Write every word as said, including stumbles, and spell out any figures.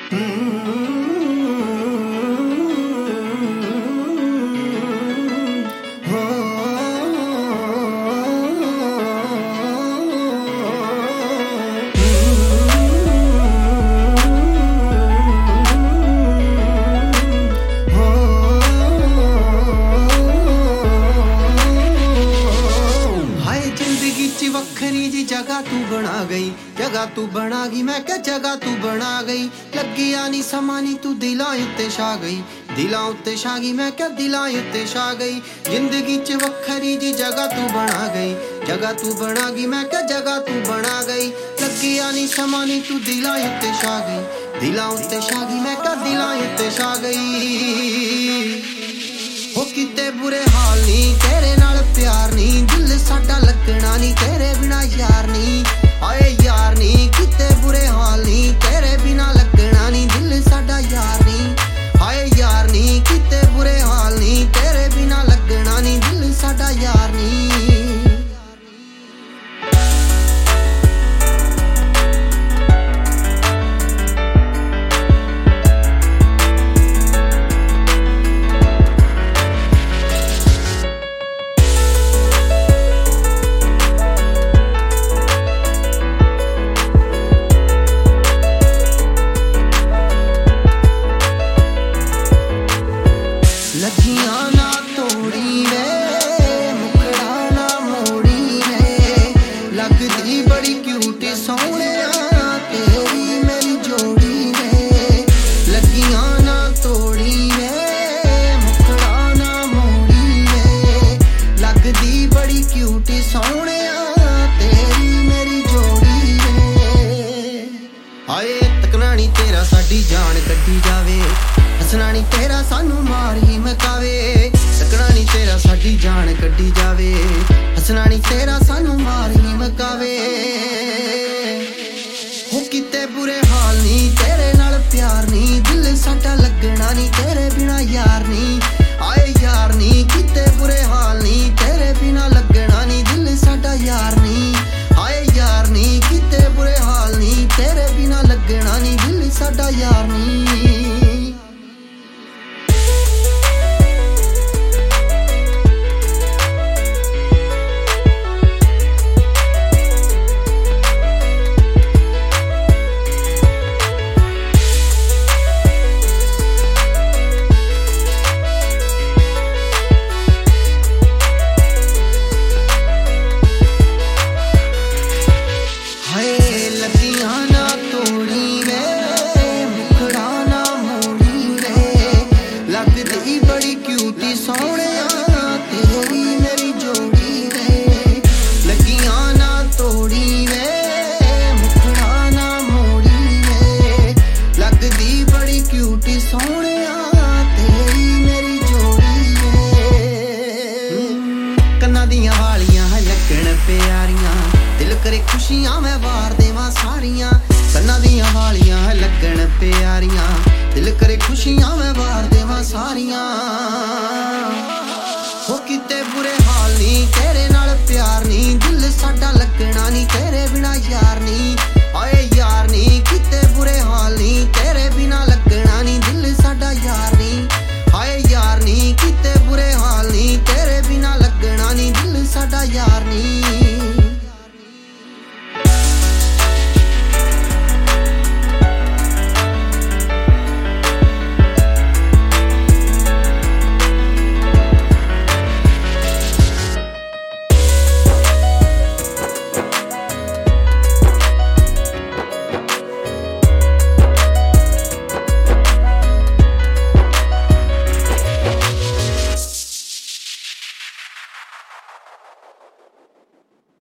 वखरी जी जगह तू बना गई, जगह तू बना गई, मैं क्या जगह तू बना गई। लगिया नी समा नी तू दिलां उत्ते छा गई, दिलां उत्ते छा गई, मैं क्या दिलां उत्ते छा गई। जिंदगी च वखरी जी जगह तू बना गई, जगह तू बना गई, मैं क्या जगह तू बना गई। लगिया नी समा नी तू दिलां उत्ते छा गई, दिलां उत्ते छा गई, मैं क्या दिलां उत्ते छा गई। हो किते बुरे हाल नी तेरे नाल प्यार नी, दिल साडा लगना नी तेरे बिना यार नी। आए यार नी किते बुरे हाल नी तेरे बिना लगना नी, दिल साडा यार नी। आए यार नी किते बुरे हाल नी तेरे बिना लगना नी, दिल साडा यार नी। लगियां ना तोड़ी वे मुखड़ा ना मोड़ी वे, लगदी बड़ी क्यूट सोहणिया तेरी मेरी जोड़ी वे। लगियां ना तोड़ी वे मुखड़ा ना मोड़ी वे, लगदी बड़ी क्यूट सोहणिया तेरी मेरी जोड़ी वे। हाए तकना नी तेरा साडी जान कड्डी जावे, हसना नी तेरा सानू मार ही मकावे। तकना नी तेरा साडी जान कड्डी जावे, हसना नी तेरा सानू मार ही मकावे। हो किते बुरे हाल नी तेरे नाल प्यार नी, दिल साडा लगना नी तेरे बिना यार नी। आए यार नी किते बुरे हाल नी तेरे बिना लगना नी, दिल साडा यार नी। आए यार नी किते बुरे हाल नी तेरे बिना लगना नी, दिल साडा यार नी। लगियां ना तोड़ी वे मुखड़ा ना मोड़ी वे, लगदी बड़ी क्यूटी सोहणिया तेरी मेरी जोड़ी वे। लगियां ना तोड़ी वे मुखड़ा ना मोड़ी वे, लगदी बड़ी क्यूटी सोहणिया तेरी मेरी जोड़ी वे। कन्ना दियां वालियां लगण प्यारियां, दिल करे खुशियां मैं वार देवां सारियां। कन्ना दियां वालियां लगण प्यारियां, दिल करे खुशियां मैं वार देवां सारियां।